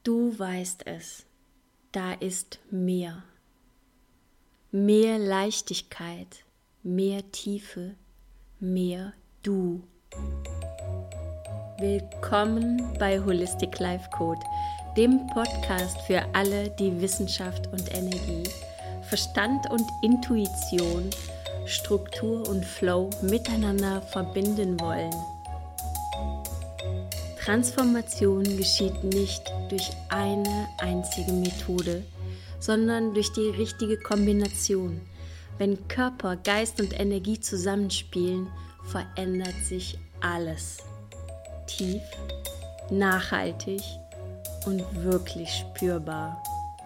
Du weißt es, da ist mehr. Mehr Leichtigkeit, mehr Tiefe, mehr du. Willkommen bei Holistic Life Code, dem Podcast für alle, die Wissenschaft und Energie, Verstand und Intuition, Struktur und Flow miteinander verbinden wollen. Transformation geschieht nicht durch eine einzige Methode, sondern durch die richtige Kombination. Wenn Körper, Geist und Energie zusammenspielen, verändert sich alles. Tief, nachhaltig und wirklich spürbar.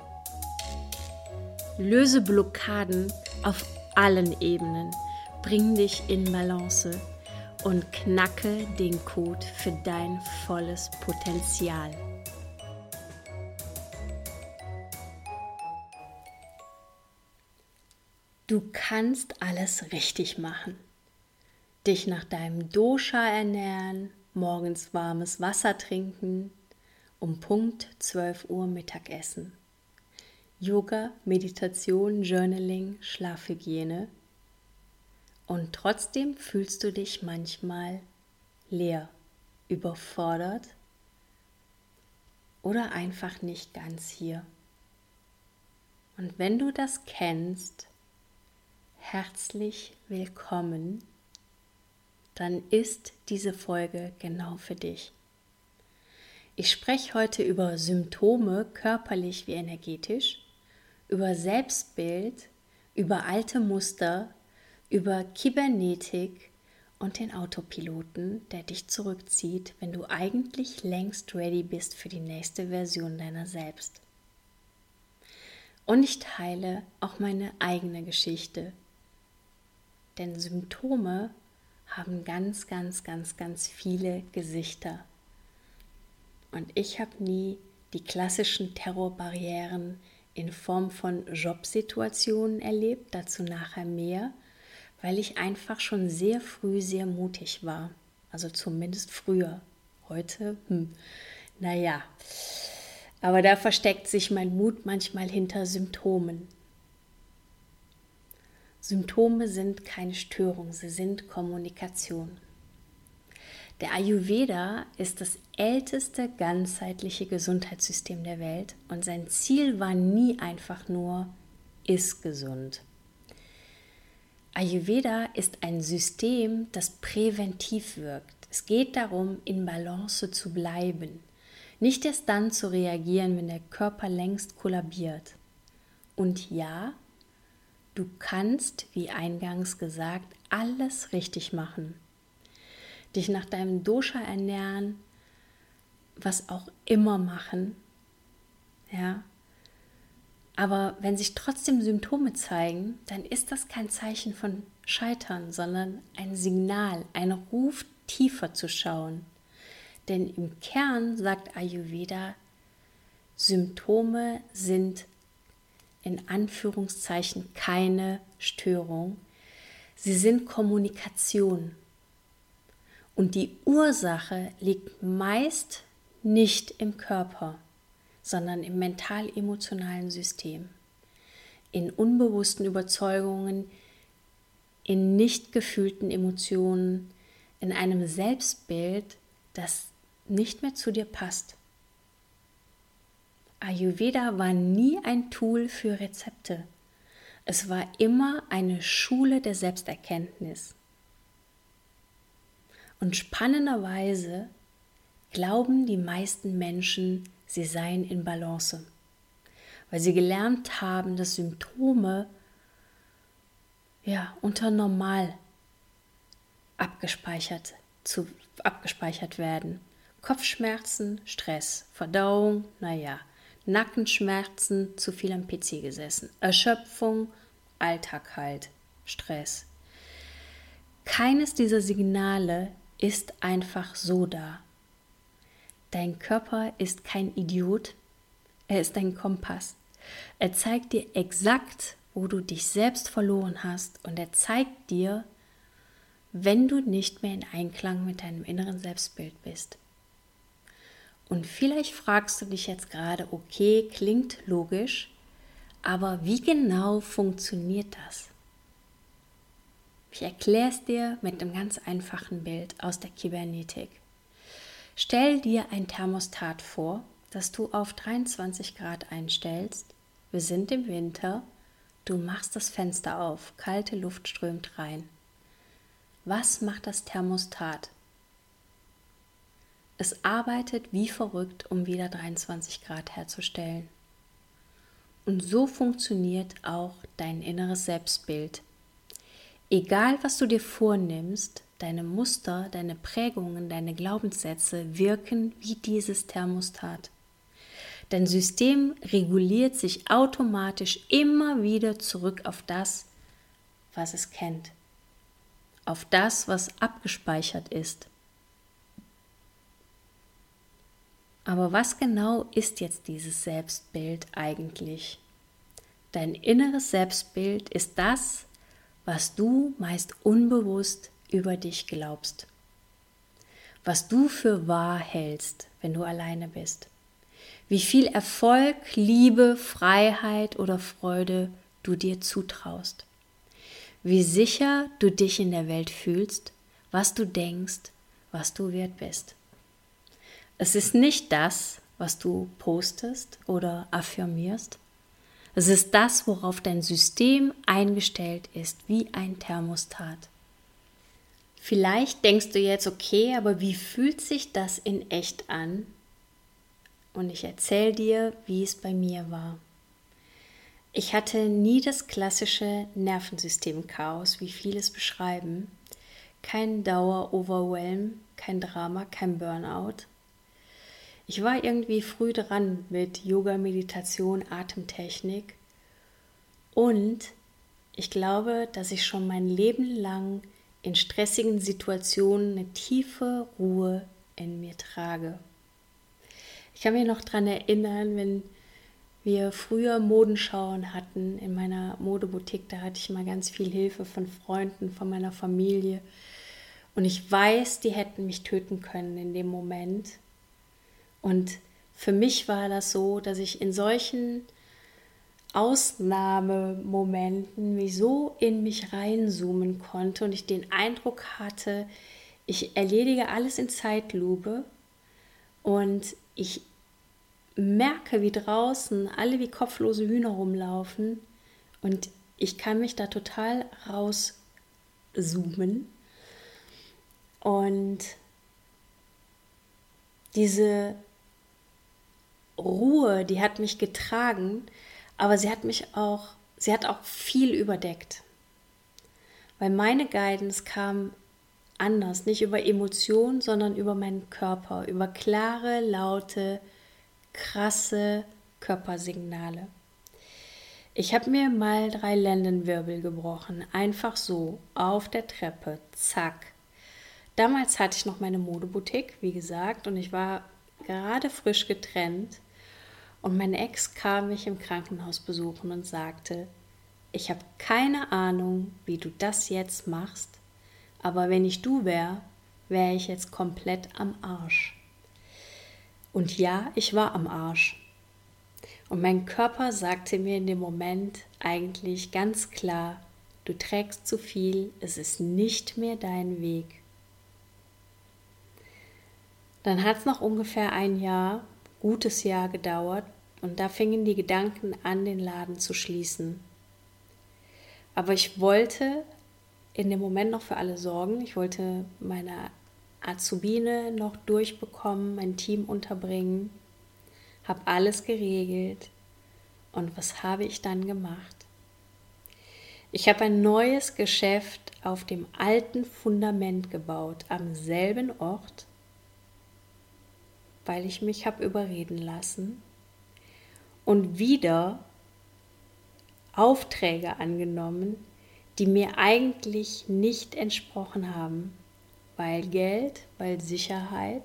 Löse Blockaden auf allen Ebenen, bring dich in Balance und knacke den Code für dein volles Potenzial. Du kannst alles richtig machen. Dich nach deinem Dosha ernähren, morgens warmes Wasser trinken, um Punkt 12 Uhr Mittagessen. Yoga, Meditation, Journaling, Schlafhygiene. Und trotzdem fühlst du dich manchmal leer, überfordert oder einfach nicht ganz hier. Und wenn du das kennst, herzlich willkommen, dann ist diese Folge genau für dich. Ich spreche heute über Symptome, körperlich wie energetisch, über Selbstbild, über alte Muster, über Kybernetik und den Autopiloten, der dich zurückzieht, wenn du eigentlich längst ready bist für die nächste Version deiner selbst. Und ich teile auch meine eigene Geschichte, denn Symptome haben ganz viele Gesichter. Und ich habe nie die klassischen Terrorbarrieren in Form von Jobsituationen erlebt, dazu nachher mehr, weil ich einfach schon sehr früh sehr mutig war. Also zumindest früher. Heute, naja. Aber da versteckt sich mein Mut manchmal hinter Symptomen. Symptome sind keine Störung, sie sind Kommunikation. Der Ayurveda ist das älteste ganzheitliche Gesundheitssystem der Welt und sein Ziel war nie einfach nur, iss gesund. Ayurveda ist ein System, das präventiv wirkt. Es geht darum, in Balance zu bleiben, nicht erst dann zu reagieren, wenn der Körper längst kollabiert. Und ja, du kannst, wie eingangs gesagt, alles richtig machen. Dich nach deinem Dosha ernähren, was auch immer machen, ja. Aber wenn sich trotzdem Symptome zeigen, dann ist das kein Zeichen von Scheitern, sondern ein Signal, ein Ruf, tiefer zu schauen. Denn im Kern sagt Ayurveda, Symptome sind in Anführungszeichen keine Störung. Sie sind Kommunikation. Und die Ursache liegt meist nicht im Körper, sondern im mental-emotionalen System, in unbewussten Überzeugungen, in nicht gefühlten Emotionen, in einem Selbstbild, das nicht mehr zu dir passt. Ayurveda war nie ein Tool für Rezepte. Es war immer eine Schule der Selbsterkenntnis. Und spannenderweise glauben die meisten Menschen, sie seien in Balance, weil sie gelernt haben, dass Symptome unter normal abgespeichert werden. Kopfschmerzen, Stress, Verdauung, Nackenschmerzen, zu viel am PC gesessen, Erschöpfung, Alltag halt, Stress. Keines dieser Signale ist einfach so da. Dein Körper ist kein Idiot, er ist ein Kompass. Er zeigt dir exakt, wo du dich selbst verloren hast, und er zeigt dir, wenn du nicht mehr in Einklang mit deinem inneren Selbstbild bist. Und vielleicht fragst du dich jetzt gerade, okay, klingt logisch, aber wie genau funktioniert das? Ich erkläre es dir mit einem ganz einfachen Bild aus der Kybernetik. Stell dir ein Thermostat vor, das du auf 23 Grad einstellst. Wir sind im Winter, du machst das Fenster auf, kalte Luft strömt rein. Was macht das Thermostat? Es arbeitet wie verrückt, um wieder 23 Grad herzustellen. Und so funktioniert auch dein inneres Selbstbild. Egal, was du dir vornimmst, deine Muster, deine Prägungen, deine Glaubenssätze wirken wie dieses Thermostat. Dein System reguliert sich automatisch immer wieder zurück auf das, was es kennt, auf das, was abgespeichert ist. Aber was genau ist jetzt dieses Selbstbild eigentlich? Dein inneres Selbstbild ist das, was du meist unbewusst über dich glaubst, was du für wahr hältst, wenn du alleine bist, wie viel Erfolg, Liebe, Freiheit oder Freude du dir zutraust, wie sicher du dich in der Welt fühlst, was du denkst, was du wert bist. Es ist nicht das, was du postest oder affirmierst. Es ist das, worauf dein System eingestellt ist, wie ein Thermostat. Vielleicht denkst du jetzt, okay, aber wie fühlt sich das in echt an? Und ich erzähle dir, wie es bei mir war. Ich hatte nie das klassische Nervensystem-Chaos, wie viele es beschreiben. Kein Dauer-Overwhelm, kein Drama, kein Burnout. Ich war irgendwie früh dran mit Yoga, Meditation, Atemtechnik und ich glaube, dass ich schon mein Leben lang in stressigen Situationen eine tiefe Ruhe in mir trage. Ich kann mich noch daran erinnern, wenn wir früher Modenschauen hatten in meiner Modeboutique, da hatte ich immer ganz viel Hilfe von Freunden, von meiner Familie und ich weiß, die hätten mich töten können in dem Moment. Und für mich war das so, dass ich in solchen Ausnahmemomenten mich so in mich reinzoomen konnte und ich den Eindruck hatte, ich erledige alles in Zeitlupe und ich merke, wie draußen alle wie kopflose Hühner rumlaufen und ich kann mich da total rauszoomen und diese Ruhe, die hat mich getragen, aber sie hat auch viel überdeckt. Weil meine Guidance kam anders, nicht über Emotionen, sondern über meinen Körper, über klare, laute, krasse Körpersignale. Ich habe mir mal 3 Lendenwirbel gebrochen, einfach so, auf der Treppe, zack. Damals hatte ich noch meine Modeboutique, wie gesagt, und ich war gerade frisch getrennt. Und mein Ex kam mich im Krankenhaus besuchen und sagte, ich habe keine Ahnung, wie du das jetzt machst, aber wenn ich du wäre, wäre ich jetzt komplett am Arsch. Und ja, ich war am Arsch. Und mein Körper sagte mir in dem Moment eigentlich ganz klar, du trägst zu viel, es ist nicht mehr dein Weg. Dann hat es noch ungefähr ein gutes Jahr gedauert und da fingen die Gedanken an, den Laden zu schließen. Aber ich wollte in dem Moment noch für alle sorgen. Ich wollte meine Azubine noch durchbekommen, mein Team unterbringen, habe alles geregelt. Und was habe ich dann gemacht? Ich habe ein neues Geschäft auf dem alten Fundament gebaut, am selben Ort, weil ich mich habe überreden lassen und wieder Aufträge angenommen, die mir eigentlich nicht entsprochen haben, weil Geld, weil Sicherheit.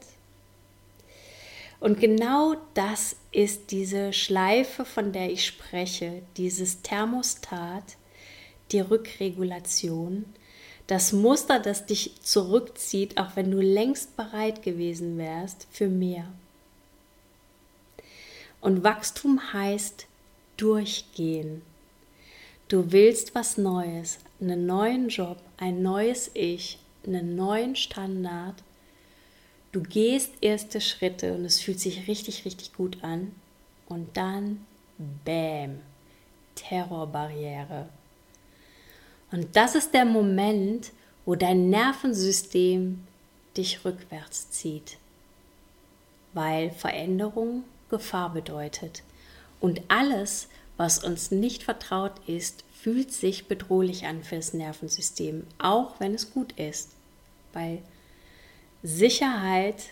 Und genau das ist diese Schleife, von der ich spreche, dieses Thermostat, die Rückregulation, das Muster, das dich zurückzieht, auch wenn du längst bereit gewesen wärst für mehr. Und Wachstum heißt durchgehen. Du willst was Neues, einen neuen Job, ein neues Ich, einen neuen Standard. Du gehst erste Schritte und es fühlt sich richtig, richtig gut an. Und dann, bäm, Terrorbarriere. Und das ist der Moment, wo dein Nervensystem dich rückwärts zieht, weil Veränderung Gefahr bedeutet. Und alles, was uns nicht vertraut ist, fühlt sich bedrohlich an für das Nervensystem, auch wenn es gut ist, weil Sicherheit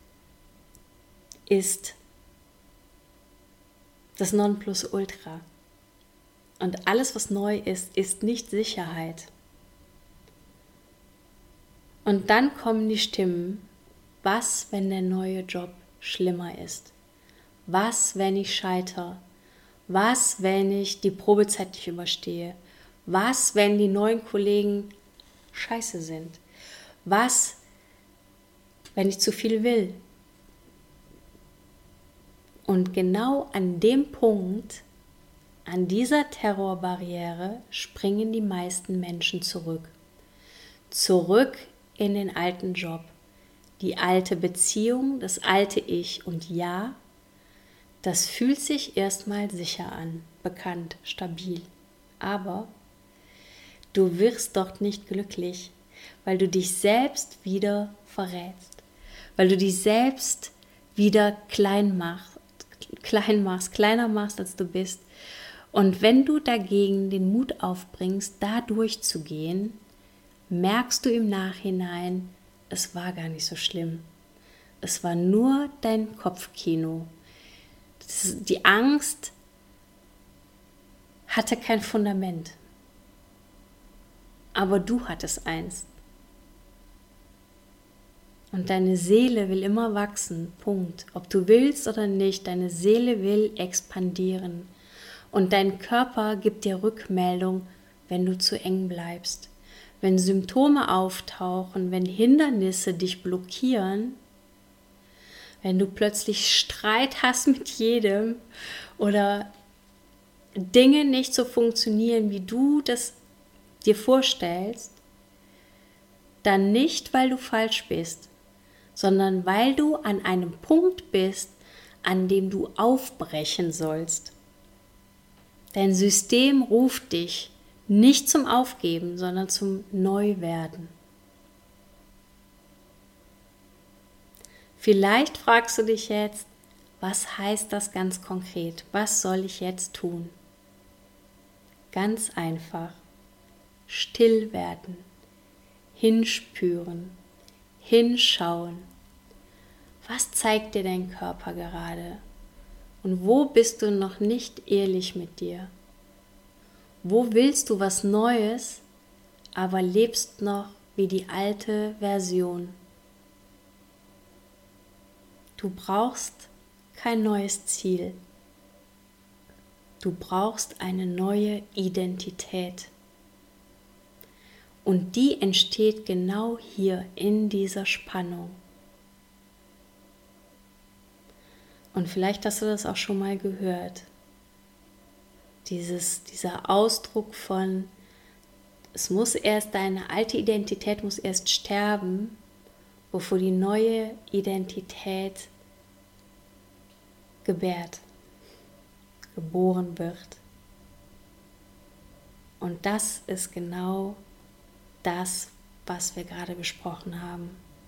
ist das Nonplusultra. Und alles, was neu ist, ist nicht Sicherheit. Und dann kommen die Stimmen, was, wenn der neue Job schlimmer ist? Was, wenn ich scheitere? Was, wenn ich die Probezeit nicht überstehe? Was, wenn die neuen Kollegen scheiße sind? Was, wenn ich zu viel will? Und genau an dem Punkt, an dieser Terrorbarriere, springen die meisten Menschen zurück. Zurück in den alten Job, die alte Beziehung, das alte Ich. Und ja, das fühlt sich erstmal sicher an, bekannt, stabil. Aber du wirst dort nicht glücklich, weil du dich selbst wieder verrätst, weil du dich selbst wieder kleiner machst, als du bist. Und wenn du dagegen den Mut aufbringst, da durchzugehen, merkst du im Nachhinein, es war gar nicht so schlimm. Es war nur dein Kopfkino. Die Angst hatte kein Fundament. Aber du hattest eins. Und deine Seele will immer wachsen, Punkt. Ob du willst oder nicht, deine Seele will expandieren. Und dein Körper gibt dir Rückmeldung, wenn du zu eng bleibst. Wenn Symptome auftauchen, wenn Hindernisse dich blockieren, wenn du plötzlich Streit hast mit jedem oder Dinge nicht so funktionieren, wie du das dir vorstellst, dann nicht, weil du falsch bist, sondern weil du an einem Punkt bist, an dem du aufbrechen sollst. Dein System ruft dich nicht zum Aufgeben, sondern zum Neuwerden. Vielleicht fragst du dich jetzt, was heißt das ganz konkret? Was soll ich jetzt tun? Ganz einfach. Still werden, hinspüren, hinschauen. Was zeigt dir dein Körper gerade? Und wo bist du noch nicht ehrlich mit dir? Wo willst du was Neues, aber lebst noch wie die alte Version? Du brauchst kein neues Ziel. Du brauchst eine neue Identität. Und die entsteht genau hier in dieser Spannung. Und vielleicht hast du das auch schon mal gehört. Dieser Ausdruck von, deine alte Identität muss erst sterben, bevor die neue Identität geboren wird. Und das ist genau das, was wir gerade besprochen haben.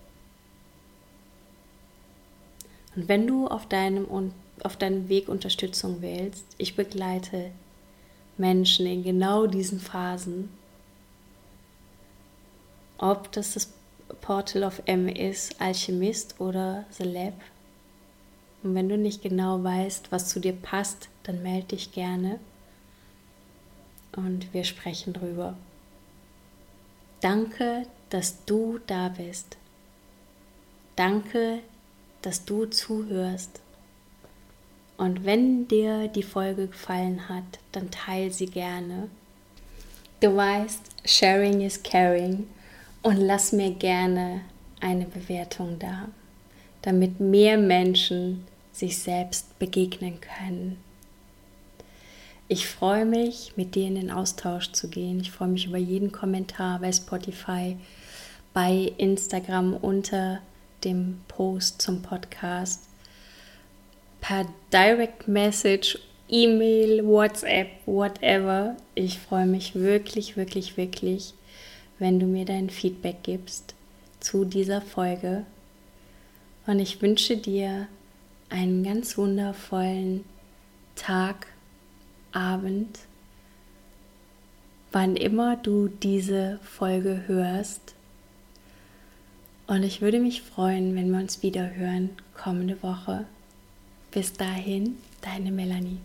Und wenn du auf deinem Weg Unterstützung wählst, ich begleite Menschen in genau diesen Phasen, ob das Portal of M ist, Alchemist oder The Lab. Und wenn du nicht genau weißt, was zu dir passt, dann melde dich gerne und wir sprechen drüber. Danke, dass du da bist. Danke, dass du zuhörst. Und wenn dir die Folge gefallen hat, dann teile sie gerne. Du weißt, sharing is caring. Und lass mir gerne eine Bewertung da, damit mehr Menschen sich selbst begegnen können. Ich freue mich, mit dir in den Austausch zu gehen. Ich freue mich über jeden Kommentar bei Spotify, bei Instagram unter dem Post zum Podcast, per Direct Message, E-Mail, WhatsApp, whatever. Ich freue mich wirklich, wirklich, wirklich, wenn du mir dein Feedback gibst zu dieser Folge. Und ich wünsche dir einen ganz wundervollen Tag, Abend, wann immer du diese Folge hörst. Und ich würde mich freuen, wenn wir uns wieder hören kommende Woche. Bis dahin, deine Melanie.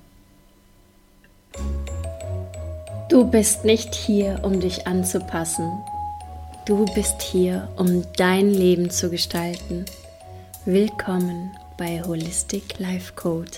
Du bist nicht hier, um dich anzupassen. Du bist hier, um dein Leben zu gestalten. Willkommen bei Holistic Life Code.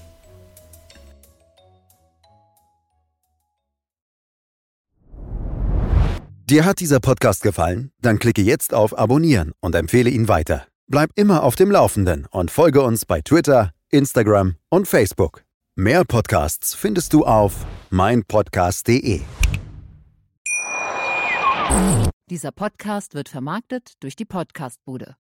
Dir hat dieser Podcast gefallen? Dann klicke jetzt auf Abonnieren und empfehle ihn weiter. Bleib immer auf dem Laufenden und folge uns bei Twitter, Instagram und Facebook. Mehr Podcasts findest du auf meinpodcast.de. Dieser Podcast wird vermarktet durch die Podcast-Bude.